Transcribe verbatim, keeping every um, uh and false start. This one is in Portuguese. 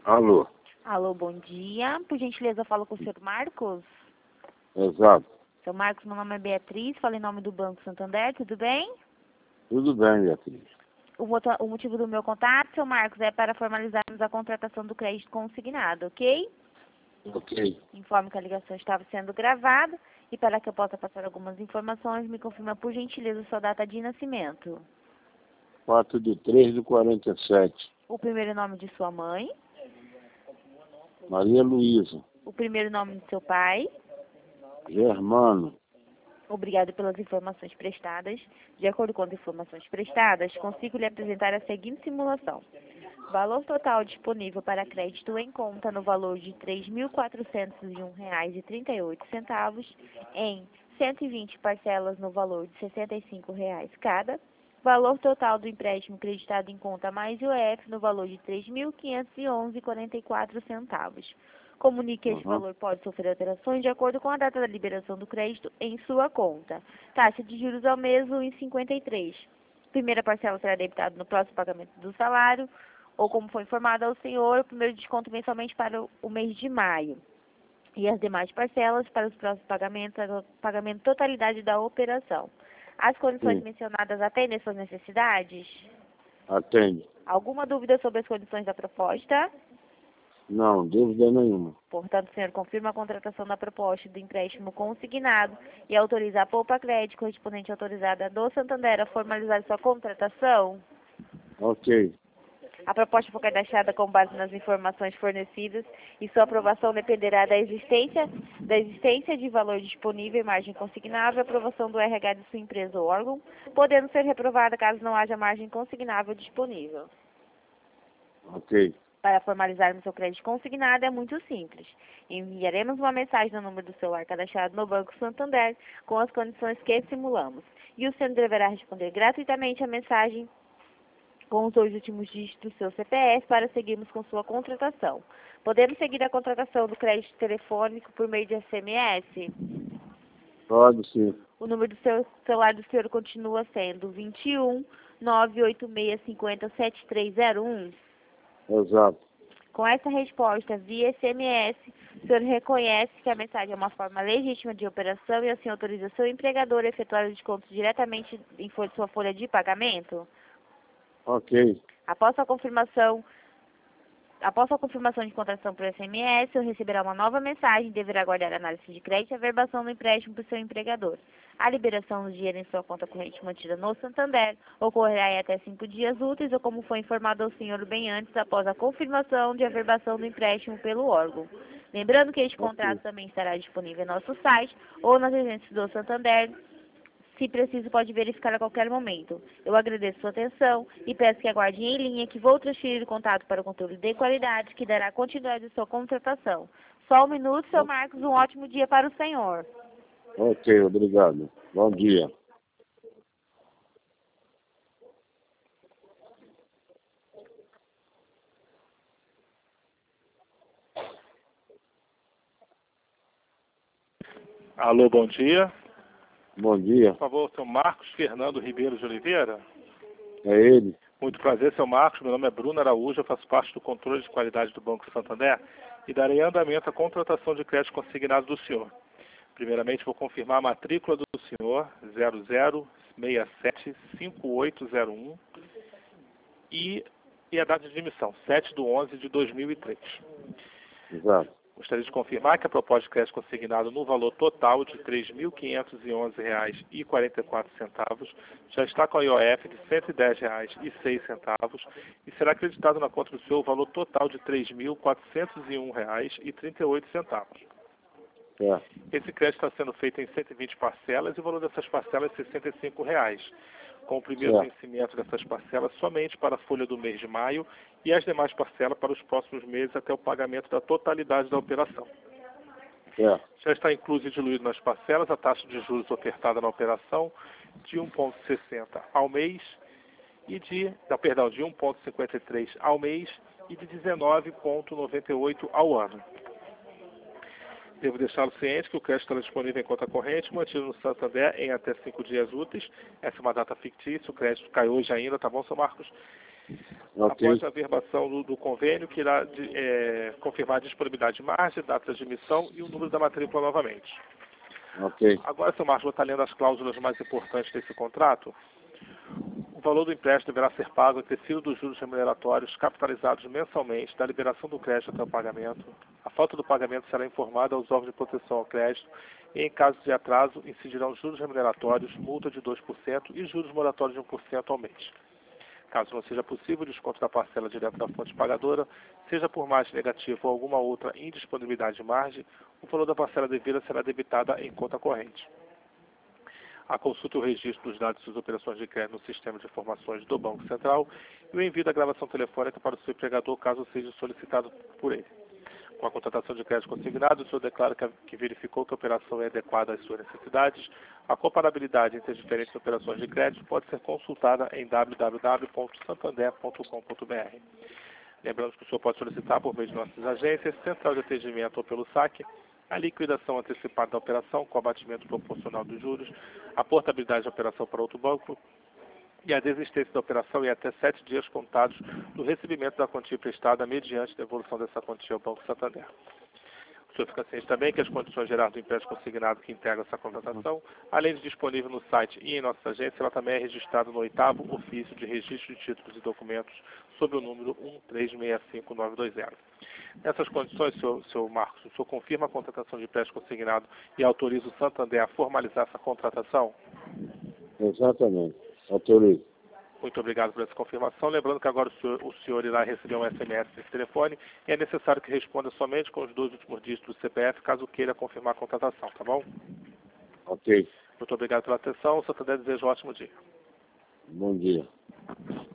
Alô? Alô, bom dia. Por gentileza, eu falo com o senhor Marcos. Exato. Seu Marcos, meu nome é Beatriz, falo em nome do Banco Santander, tudo bem? Tudo bem, Beatriz. O, moto- o motivo do meu contato, seu Marcos, é para formalizarmos a contratação do crédito consignado, ok? Ok. Informe que a ligação estava sendo gravada e para que eu possa passar algumas informações, me confirma por gentileza sua data de nascimento. quatro de três de quarenta e sete. O primeiro nome de sua mãe, Maria Luísa. o primeiro nome de seu pai. Germano. Obrigado pelas informações prestadas. De acordo com as informações prestadas, consigo lhe apresentar a seguinte simulação. Valor total disponível para crédito em conta no valor de três mil quatrocentos e um reais e trinta e oito centavos em cento e vinte parcelas no valor de sessenta e cinco reais cada. Valor total do empréstimo creditado em conta mais I O F no valor de três mil quinhentos e onze reais e quarenta e quatro centavos. Comunique que este Uhum. valor pode sofrer alterações de acordo com a data da liberação do crédito em sua conta. Taxa de juros ao mês um vírgula cinquenta e três. Primeira parcela será debitada no próximo pagamento do salário, ou como foi informado ao senhor, o primeiro desconto mensalmente para o o mês de maio. E as demais parcelas para os próximos pagamentos, a pagamento totalidade da operação. As condições Sim. mencionadas atendem suas necessidades? Atende. Alguma dúvida sobre as condições da proposta? Não, dúvida nenhuma. Portanto, o senhor confirma a contratação da proposta do empréstimo consignado e autoriza a Poupa Crédito correspondente autorizada do Santander a formalizar sua contratação? Ok. A proposta foi cadastrada com base nas informações fornecidas e sua aprovação dependerá da existência, da existência de valor disponível e margem consignável e aprovação do R H de sua empresa ou órgão, podendo ser reprovada caso não haja margem consignável disponível. Ok. Para formalizarmos seu crédito consignado é muito simples. Enviaremos uma mensagem no número do celular cadastrado no Banco Santander com as condições que simulamos. E o senhor deverá responder gratuitamente a mensagem com os dois últimos dígitos do seu C P F para seguirmos com sua contratação. Podemos seguir a contratação do crédito telefônico por meio de S M S? Pode sim. O número do seu celular do senhor continua sendo vinte e um, nove oito seis cinco zero, sete três zero um. Exato. Com essa resposta via S M S, o senhor reconhece que a mensagem é uma forma legítima de operação e assim autoriza seu empregador a efetuar o desconto diretamente em fo- sua folha de pagamento? Ok. Após a confirmação, após a confirmação de contratação por S M S, o senhor receberá uma nova mensagem e deverá aguardar a análise de crédito e a verbação do empréstimo para o seu empregador. A liberação do dinheiro em sua conta corrente mantida no Santander ocorrerá em até cinco dias úteis ou como foi informado ao senhor bem antes, após a confirmação de averbação do empréstimo pelo órgão. Lembrando que este contrato também estará disponível em nosso site ou nas agências do Santander. Se preciso, pode verificar a qualquer momento. Eu agradeço sua atenção e peço que aguarde em linha que vou transferir o contato para o controle de qualidade que dará continuidade à sua contratação. Só um minuto, seu Marcos, um ótimo dia para o senhor. Ok, obrigado. Bom dia. Alô, bom dia. Bom dia. Por favor, seu Marcos Fernando Ribeiro de Oliveira. É ele? Muito prazer, seu Marcos. Meu nome é Bruno Araújo, eu faço parte do controle de qualidade do Banco Santander e darei andamento à contratação de crédito consignado do senhor. Primeiramente, vou confirmar a matrícula do senhor, zero zero seis sete cinco oito zero um, e, e a data de emissão, sete de onze de dois mil e três. Exato. Gostaria de confirmar que a proposta de crédito consignado no valor total de três mil quinhentos e onze reais e quarenta e quatro centavos já está com a I O F de cento e dez reais e seis centavos e será acreditado na conta do senhor o valor total de três mil quatrocentos e um reais e trinta e oito centavos. É. Esse crédito está sendo feito em cento e vinte parcelas e o valor dessas parcelas é sessenta e cinco reais, com o primeiro Certo. vencimento dessas parcelas somente para a folha do mês de maio e as demais parcelas para os próximos meses até o pagamento da totalidade da operação. É. Já está incluso e diluído nas parcelas a taxa de juros ofertada na operação de um vírgula sessenta ao mês e de, não, perdão, de um vírgula cinquenta e três ao mês e de dezenove vírgula noventa e oito ao ano. Devo deixá-lo ciente que o crédito estará disponível em conta corrente, mantido no Santander em até cinco dias úteis. Essa é uma data fictícia, o crédito cai hoje ainda, tá bom, seu Marcos? Ok. Após a averbação do, do convênio, que irá de, é, confirmar a disponibilidade de margem, data de emissão e o número da matrícula novamente. Ok. Agora, seu Marcos, vou estar lendo as cláusulas mais importantes desse contrato. O valor do empréstimo deverá ser pago acrescido dos juros remuneratórios capitalizados mensalmente da liberação do crédito até o pagamento. A falta do pagamento será informada aos órgãos de proteção ao crédito e, em caso de atraso, incidirão juros remuneratórios, multa de dois por cento e juros moratórios de um por cento ao mês. Caso não seja possível o desconto da parcela direto da fonte pagadora, seja por margem negativa ou alguma outra indisponibilidade de margem, o valor da parcela devida será debitada em conta corrente. A consulta e o registro dos dados das operações de crédito no sistema de informações do Banco Central e o envio da gravação telefônica para o seu empregador, caso seja solicitado por ele. Com a contratação de crédito consignado, o senhor declara que, que verificou que a operação é adequada às suas necessidades. A comparabilidade entre as diferentes operações de crédito pode ser consultada em w w w ponto santander ponto com ponto b r. Lembrando que o senhor pode solicitar por meio de nossas agências, central de atendimento ou pelo saque, a liquidação antecipada da operação com abatimento proporcional dos juros, a portabilidade da operação para outro banco e a desistência da operação em até sete dias contados do recebimento da quantia prestada mediante devolução dessa quantia ao Banco Santander. O senhor fica ciente também que as condições gerais do empréstimo consignado que integra essa contratação, além de disponível no site e em nossa agência, ela também é registrada no oitavo ofício de registro de títulos e documentos sob o número um três seis cinco nove dois zero. Nessas condições, senhor, senhor Marcos, o senhor confirma a contratação de empréstimo consignado e autoriza o Santander a formalizar essa contratação? Exatamente. Autorizo. Muito obrigado por essa confirmação. Lembrando que agora o senhor, o senhor irá receber um S M S nesse telefone e é necessário que responda somente com os dois últimos dígitos do C P F, caso queira confirmar a contratação, tá bom? Ok. Muito obrigado pela atenção. O Santander deseja um ótimo dia. Bom dia.